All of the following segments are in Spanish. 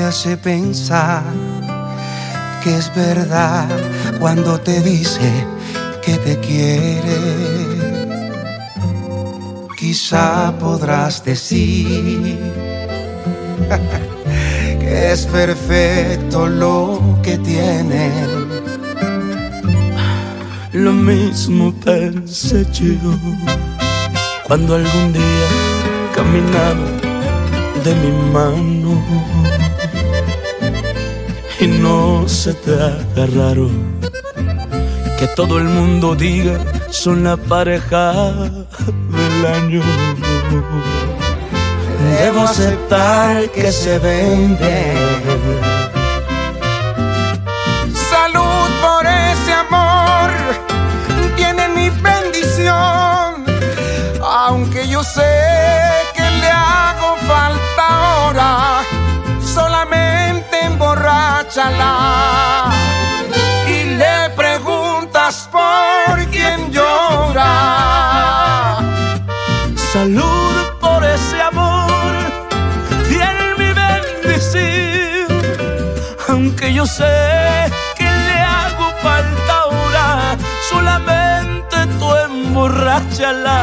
hace pensar que es verdad cuando te dice que te quiere. Quizá podrás decir que es perfecto lo que tienen. Lo mismo pensé yo cuando algún día caminaba de mi mano y no se te haga raro que todo el mundo diga son la pareja del año. Debo aceptar que se ven bien. Salud por ese amor, tiene mi bendición. Aunque yo sé que le hago falta ahora, solamente emborráchala y le preguntas por quién llora. Salud por ese amor, tiene mi bendición. Aunque yo sé que le hago falta ahora, solamente tú emborráchala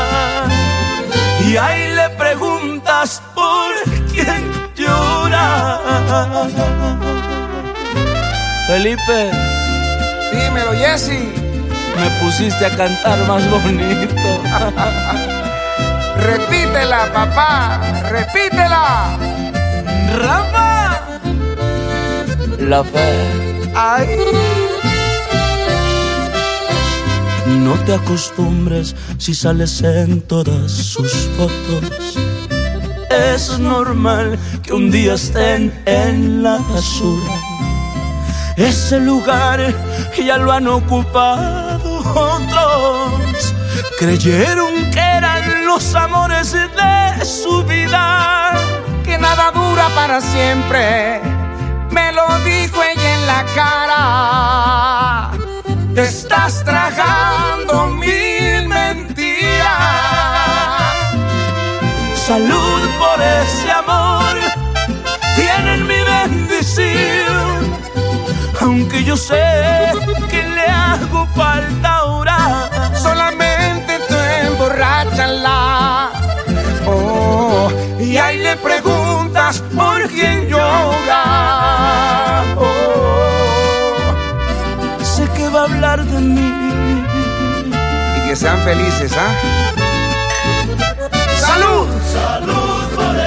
y ahí le preguntas por quién llora. Felipe, dímelo, Jessy. me pusiste a cantar más bonito. Repítela, papá, repítela. Rafa, la fe. Ay. No te acostumbres si sales en todas sus fotos. Es normal que un día estén en la basura. Ese lugar ya lo han ocupado otros. Creyeron que eran los amores de su vida, Que nada dura para siempre, me lo dijo ella en la cara. Te estás tragando mil mentiras. Salud por ese amor, tienen mi bendición. Aunque yo sé que le hago falta ahora, Solamente tú emborráchala. Oh, y ahí le preguntas por quién llora. Oh, sé que va a hablar de mí. y que sean felices, ¿ah? ¡Salud! Salud por